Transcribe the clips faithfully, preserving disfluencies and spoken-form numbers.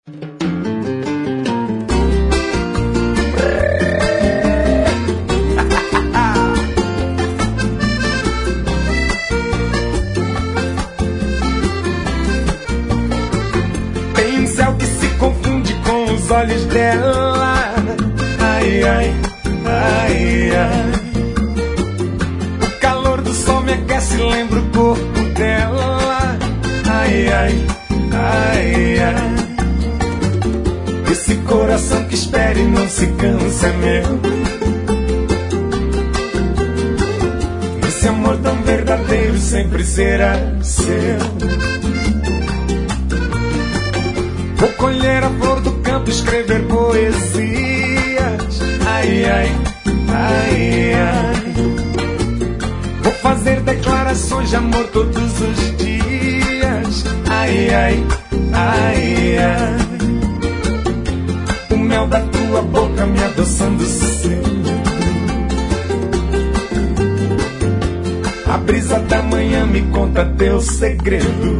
Tem um céu que se confunde com os olhos dela. Ai, ai, ai, ai. O calor do sol me aquece, lembra o corpo dela. Ai, ai, ai, ai. Esse coração que espera e não se cansa é meu. Esse amor tão verdadeiro sempre será seu. Vou colher a flor do campo, escrever poesias. Ai, ai, ai, ai. Vou fazer declarações de amor todos os dias. Ai, ai, ai, ai. O mel da tua boca me adoçando cedo. A brisa da manhã me conta teu segredo.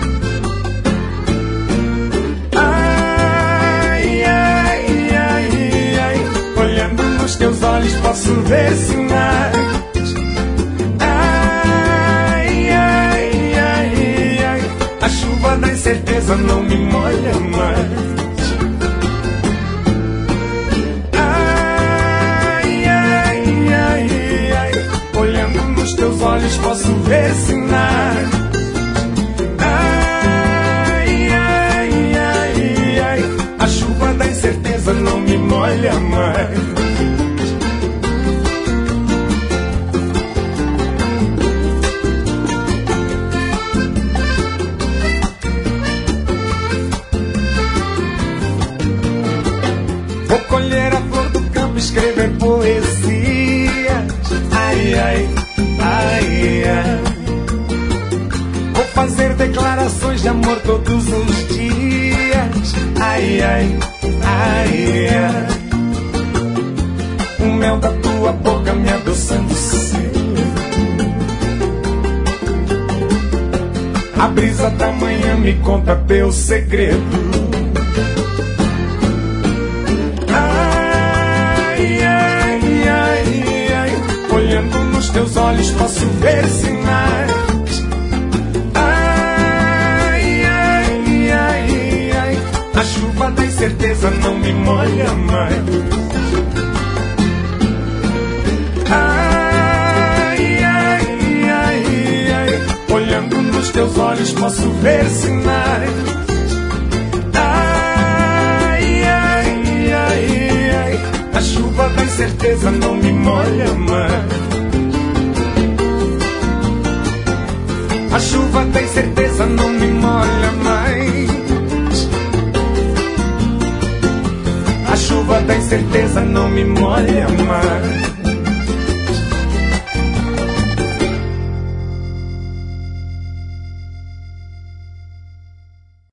Ai, ai, ai, ai. Olhando nos teus olhos posso ver sinais. Ai, ai, ai, ai. A chuva da incerteza não me molha mais. Teus olhos posso ver sinais. Ai, ai, ai, ai. A chuva da incerteza não me molha mais. Vou colher a flor do campo, escrever poesias. Ai, ai, ai, ai. Vou fazer declarações de amor todos os dias. Ai, ai, ai, ai. O mel da tua boca me adoçando cedo. A brisa da manhã me conta teu segredo. Ai, ai, ai, ai. Olhando nos teus olhos posso ver sinais. Ai, ai, ai, ai. A chuva da incerteza não me molha mais. Ai, ai, ai, ai. Olhando nos teus olhos posso ver sinais. Ai, ai, ai, ai. A chuva da incerteza não me molha mais. A chuva da incerteza não me molha mais. A chuva da incerteza não me molha mais.